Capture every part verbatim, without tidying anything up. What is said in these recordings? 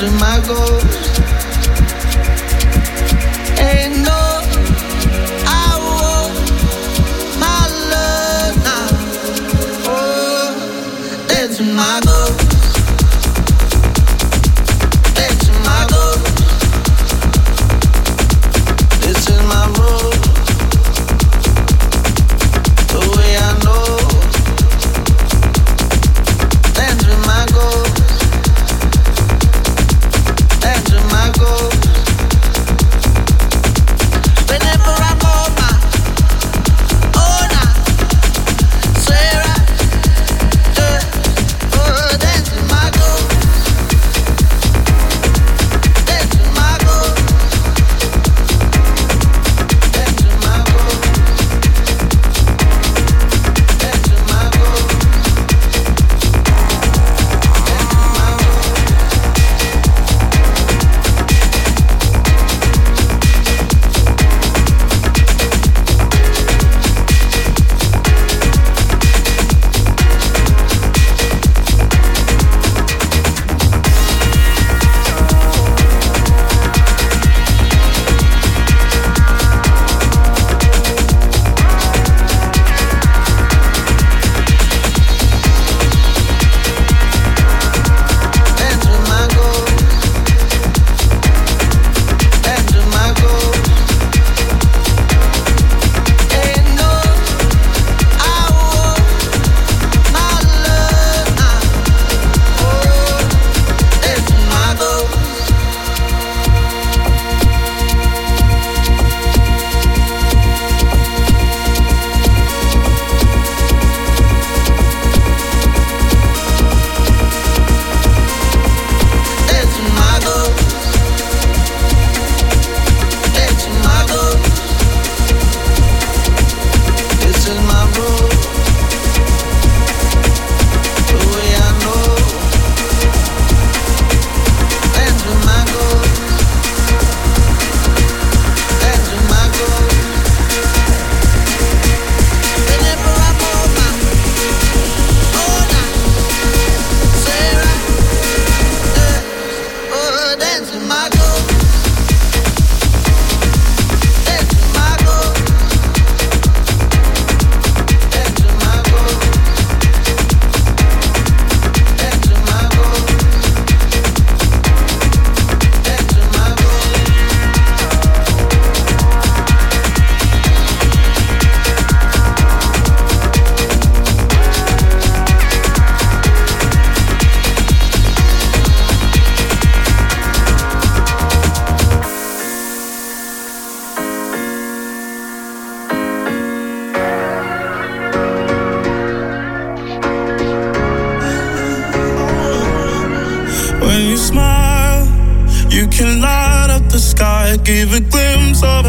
Gave a glimpse of a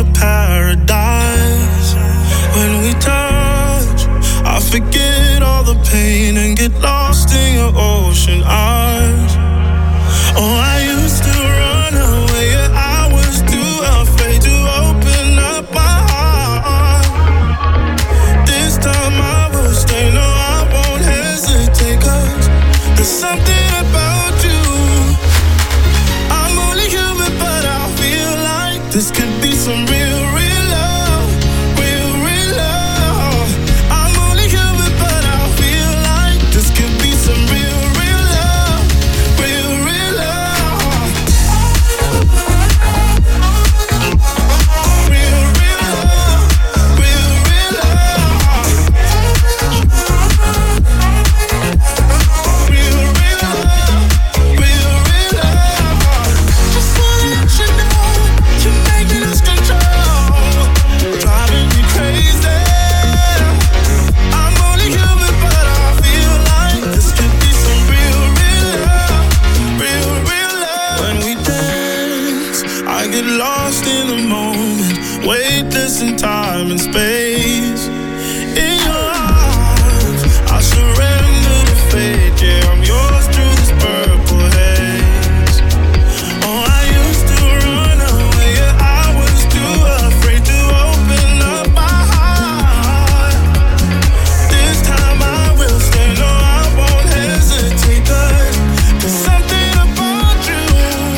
paradise. When we touch, I forget all the pain and get lost in your ocean eyes. Oh, I used to run away, yeah, I was too afraid to open up my heart. This time I will stay, no, I won't hesitate, 'cause there's something about you. I'm only human, but I feel like this could be some real, real love, real, real love. I'm only human, but I feel like this could be some real, real love, real, real love. Real, real love, real, real love. Real, real love, real, real love. Just wanna let you know you're making us control, driving me crazy. I'm only human, but I feel like this could be some real, real love, real, real love. When we dance, I get lost in the moment, weightless in time and space. In your arms, I surrender to fate. Yeah, I'm yours through this purple haze. Oh, I used to run away, yeah, I was too afraid to open up my heart. This time I will stay, no, I won't hesitate, 'cause there's something about you.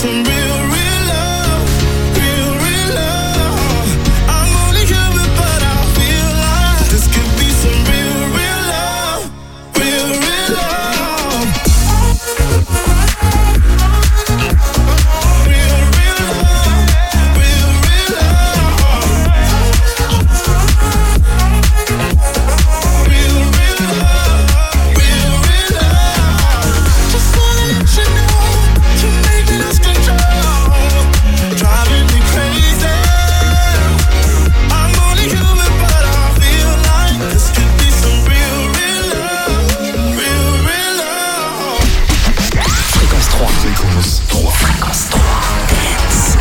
some real, real love, real, real love. I'm only human, but I feel like this could be some real, real love, real, real love. Real, real love, real, real love. Real, real love, real, real love. Just wanna let you know you make me lose control, driving me crazy. I'm only human, but I feel like this could be some real, real love, real, real love. Fréquence trois. Fréquence trois. Fréquence trois. Dance.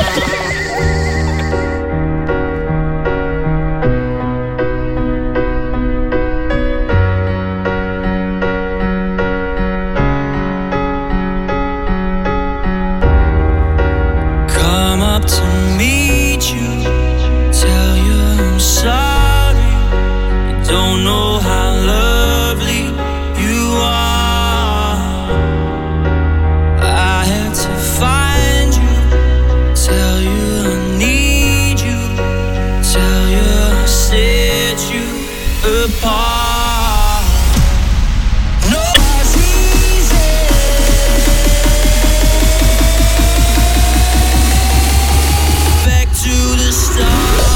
Come up to meet you, tell you I'm sorry. You don't know how lovely you are. I had to find you, tell you I need you, tell you I set you apart. No, it's easy. Back to the start.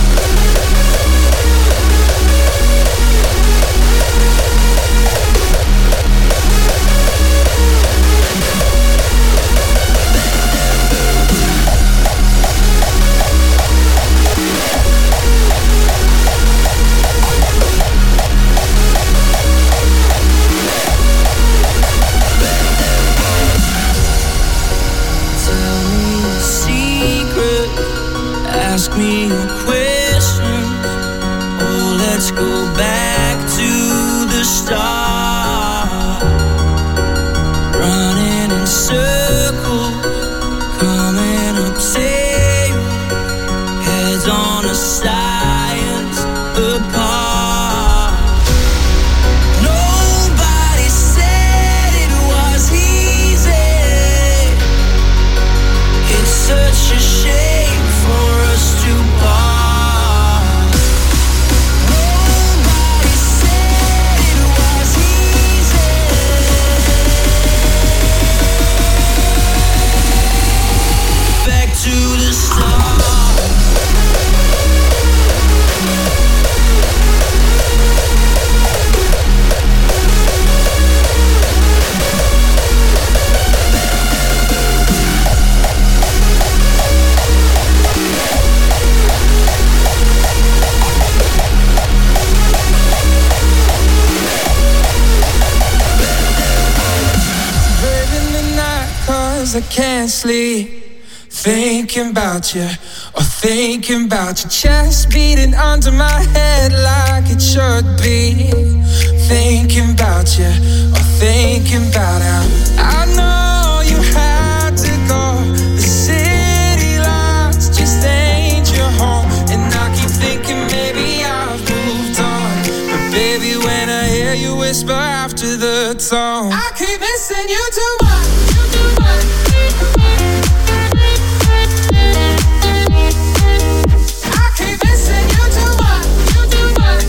Tell me a secret, ask me a question. Oh, let's go back to the start. Running in circles, coming up tail, heads on a science apart. Nobody said it was easy. It's such a shame for us to part. Nobody said it was easy. Back to the start. Brave in the night, cause I can't sleep. Thinking about you, or thinking about your chest beating under my head like it should be. Thinking about you, or thinking about how I know you had to go. The city lights just ain't your home, and I keep thinking maybe I've moved on. But baby, when I hear you whisper after the tone, I keep missing you too much. You too much. I keep missing you too much. You too much.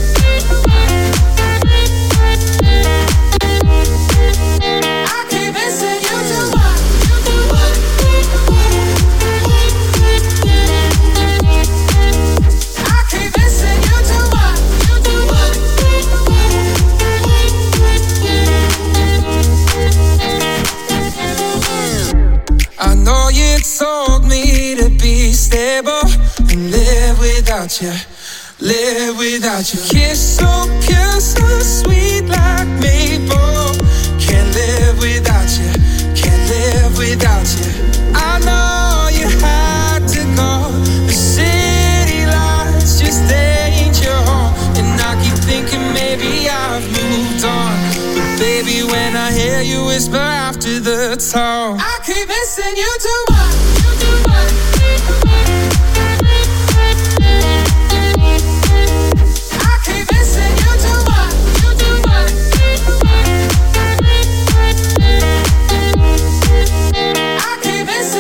I keep missing you too much. You too much. I keep missing you too much. You too much. I know you told me to be stable and live without you, live without you. Kiss so pure, so sweet like maple. Can't live without you, can't live without you. I know you had to go. The city lights just ain't your home, and I keep thinking maybe I've moved on. But baby, when I hear you whisper after the tone, I keep missing you too much. You too much. I keep missing you too much. You too much. I keep missing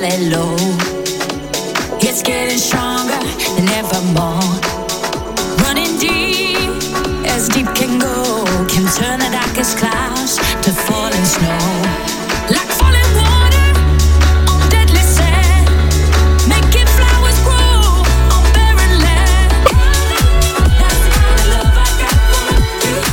valley low. It's getting stronger than ever more. Running deep, as deep can go, can turn the darkest clouds to falling snow. Like falling water on deadly sand, making flowers grow on barren land. That's the kind of love I got for you.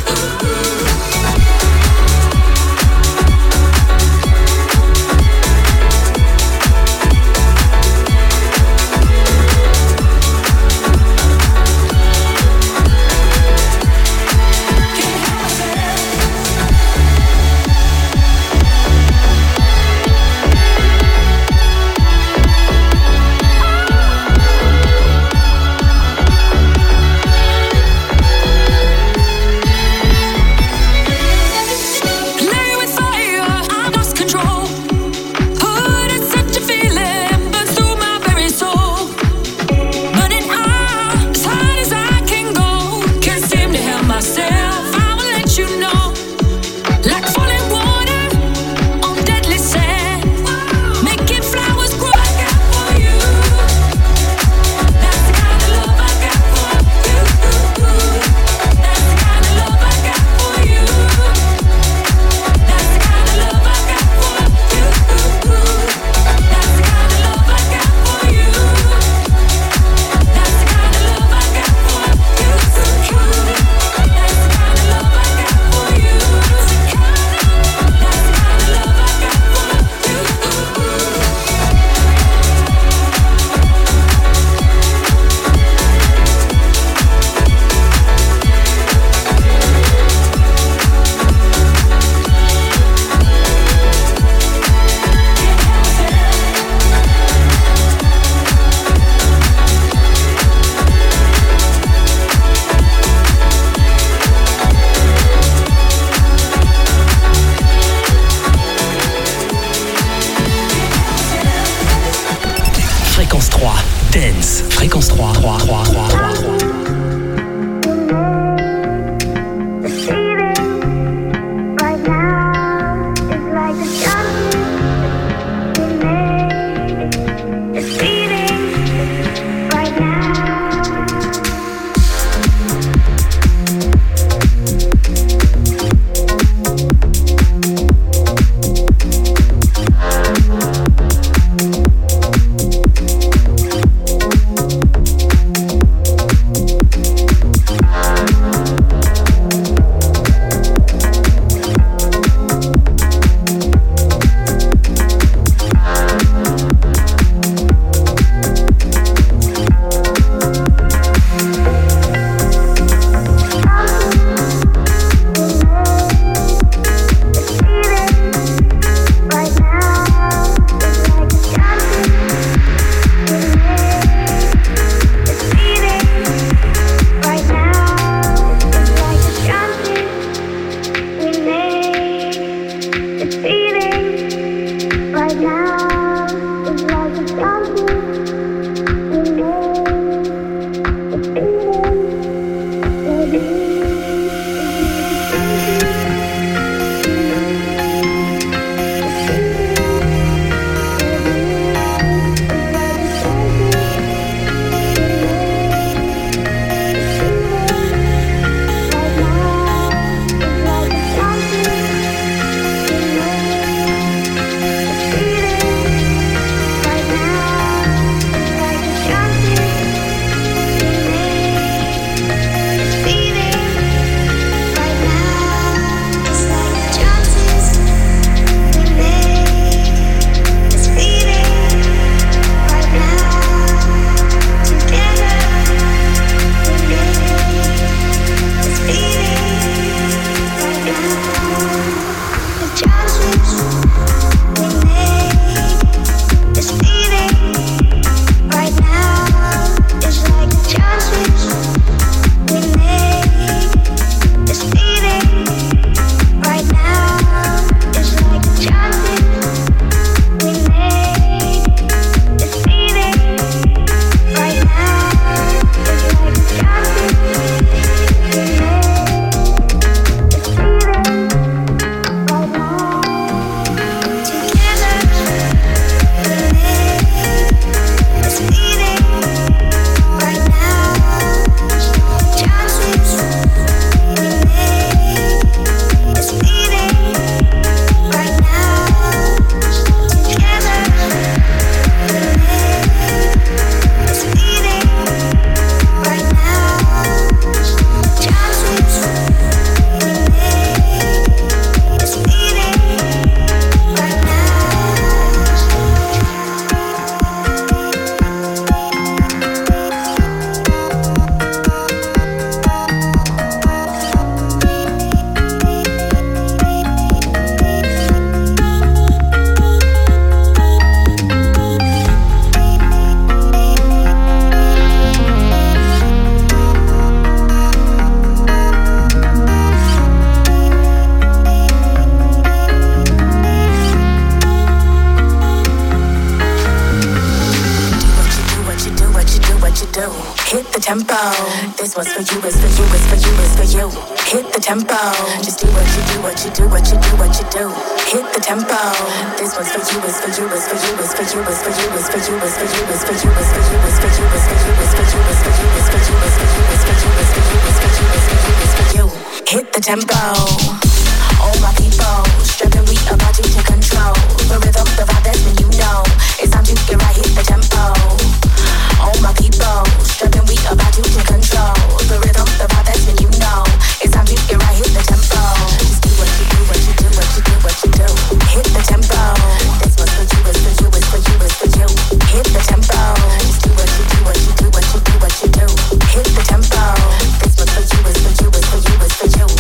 what you do. Hit the tempo. This one's for you, it's for you, it's for you, it's for you. Hit the tempo. Just do what you do, what you do, what you do, what you do. Hit the tempo. This one's for you, it's for you, it's for you, it's for you, it's for you, it's for you, it's for you, it's for you, it's for you, it's for you, it's for you, it's for you, it's for you, it's for you, it's for you, it's for you, it's for you, it's for you, it's for you, it's for you. Hit the tempo. All my people, stripping we about you to control. The rhythm, the vibe, that's when you know it's time to get right. Hit the tempo. All my people, stripping we about you to control. The rhythm, the vibe, that's when you know it's time to get right. Hit the tempo. Just do what you do, what you do, what you do, what you do. Hit the tempo. This one's for you, it's for you, it's for you, it's for you. Hit the tempo. Just do what you do, what you do, what you do, what you do. Hit the tempo. This one's for you, it's for you, it's for you, it's for you.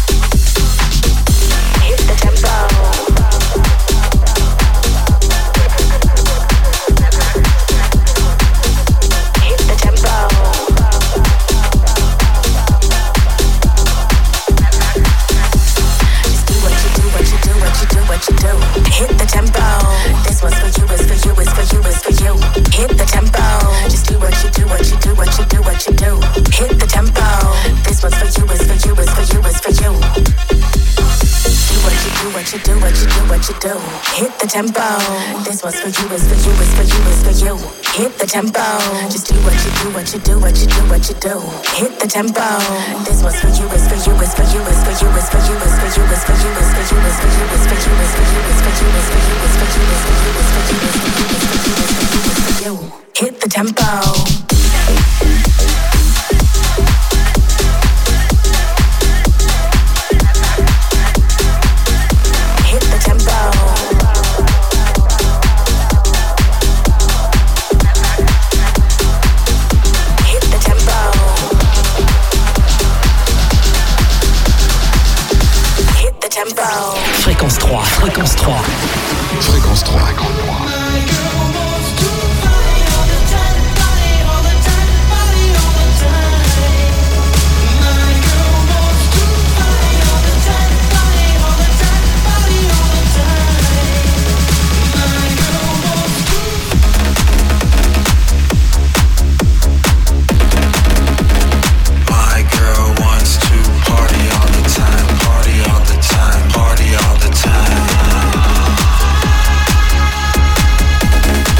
Hit the tempo. Hit the tempo. Just do what you do, what you do, what you do, what you do. Hit the tempo. This one's for you, it's for you, it's for you, it's for you. Hit the tempo. Just do what you do, what you do, what you do, what you do. Hit the tempo. This one's for you, it's for you, it's for you, it's for you. Do what you do, what you do, what you do, what you do. Hit the tempo. This one's for you, it's for you, it's for you, it's for you. Hit the tempo. Just do what you do, what you do, what you do, what you do. Hit the tempo. This one's for you, it's for you, it's for you, it's for you, it's for you, it's for you, it's for you, it's for you, it's for you, it's for you, it's for you, it's for you, it's for you, it's for you, it's for you, it's for you, it's for you, it's for you, it's for you, it's for you. Hit the tempo. Fréquence trois, fréquence trois. Fréquence trois. Party all the time.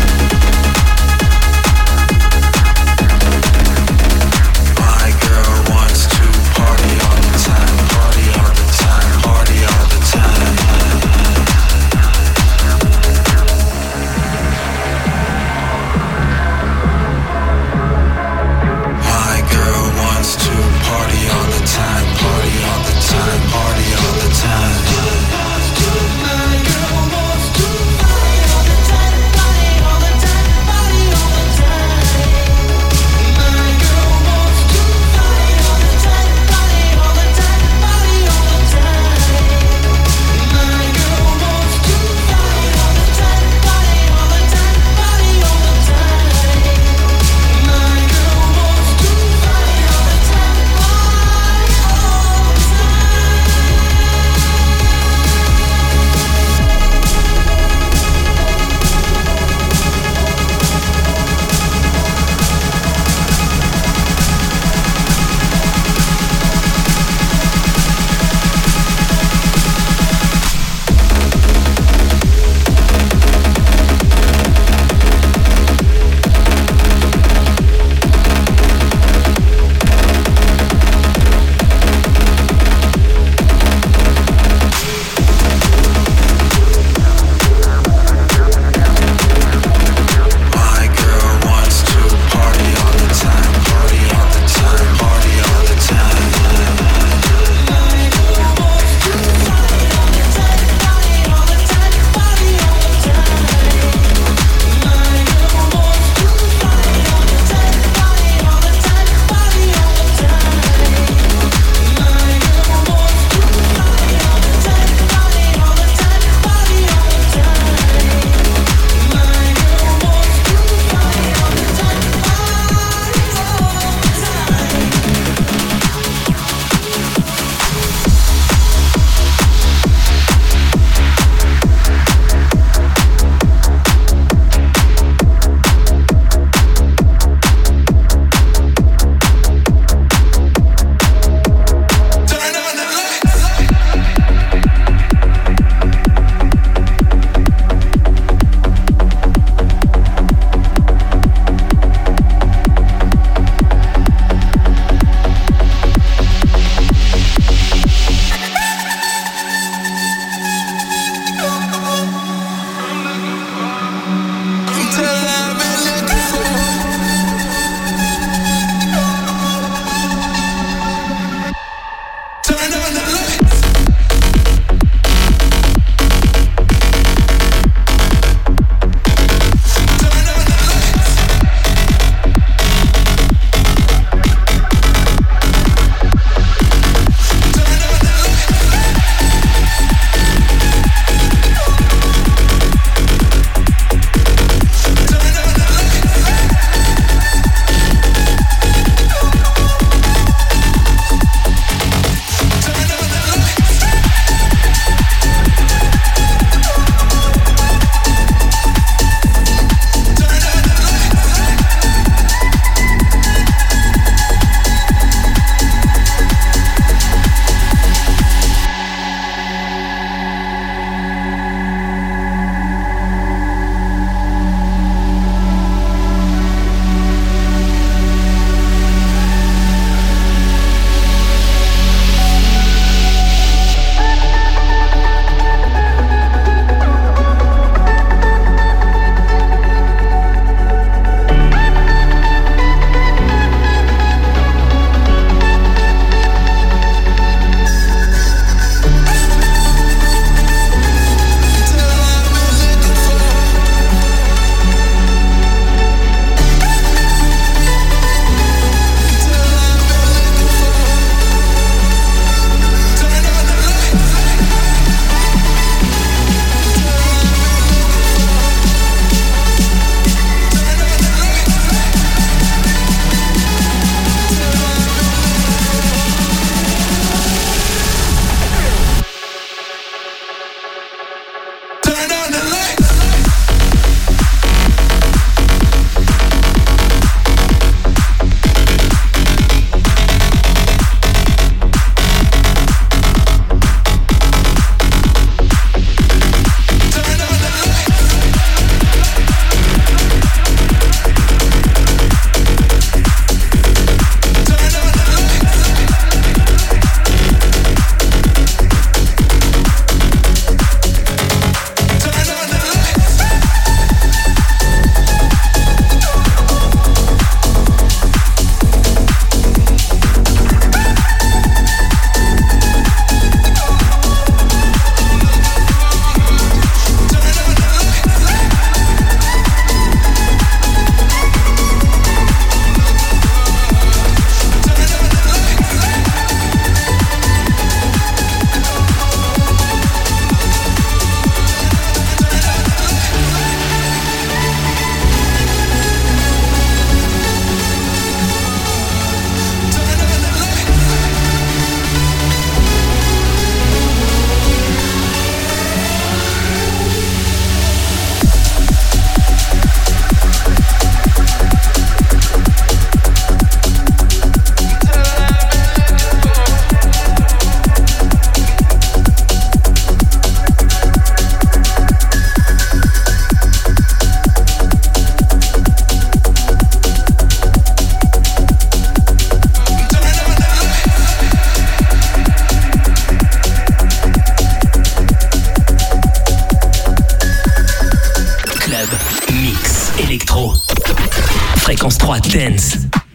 Fréquence trois Dance.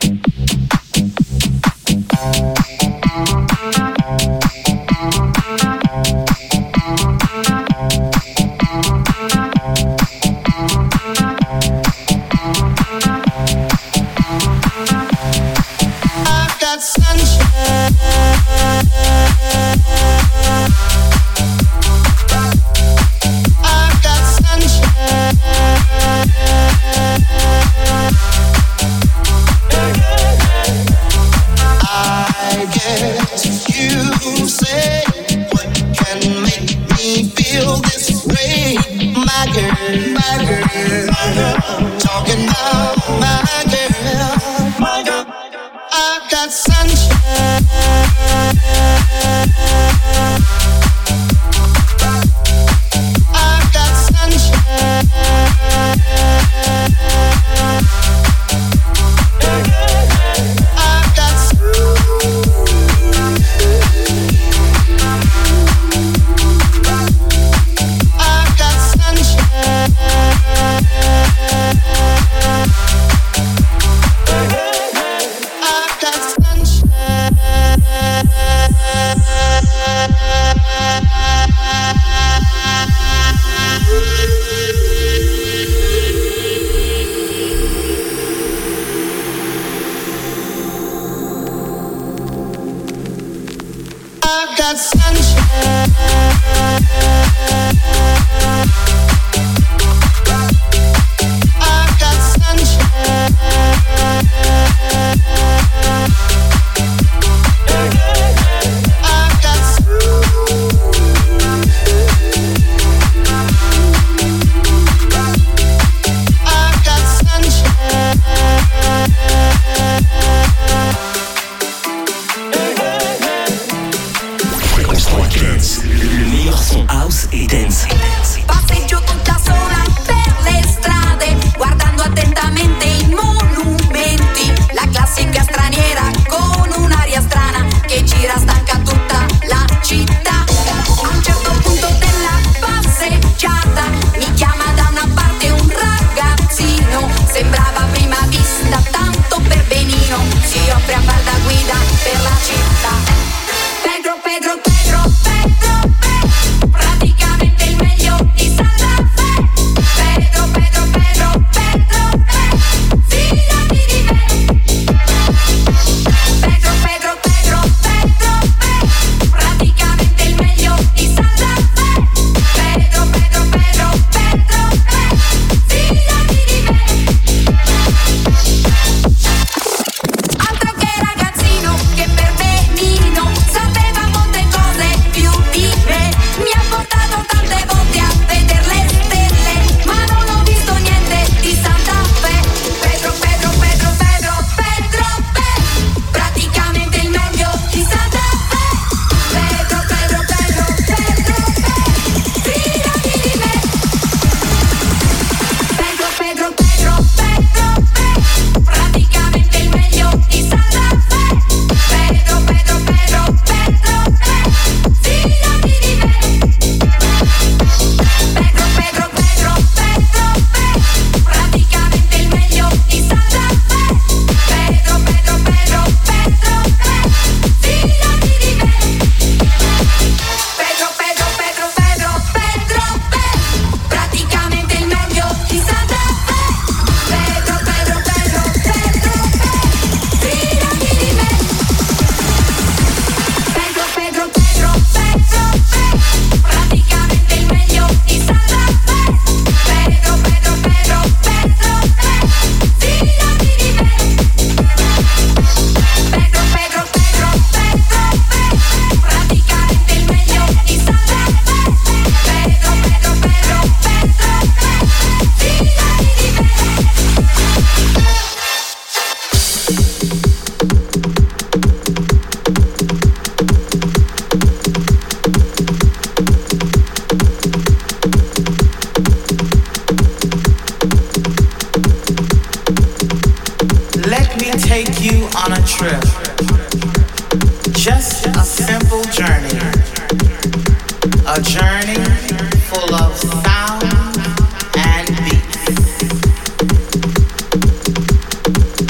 A journey full of sound and beat.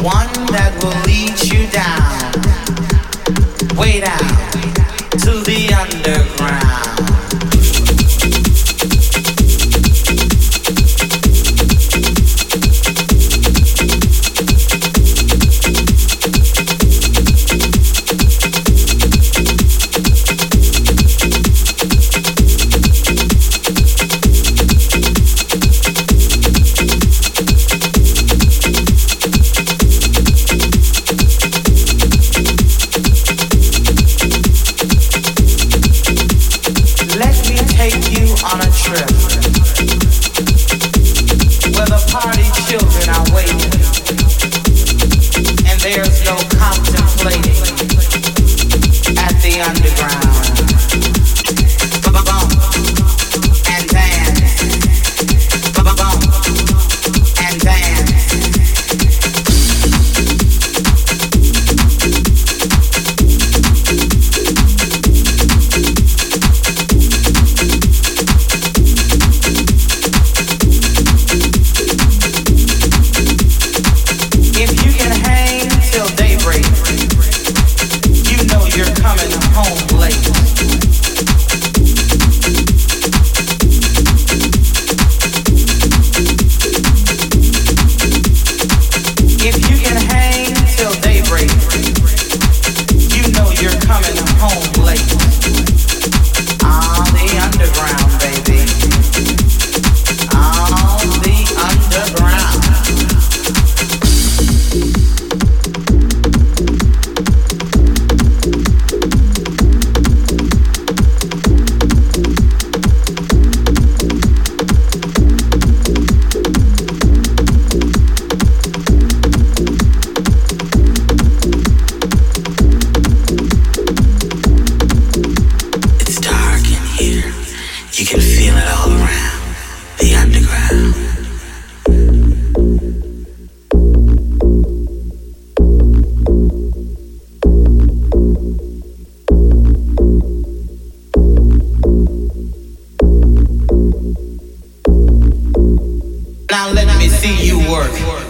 one that will lead you down, way down to the underground. Now let me see you work.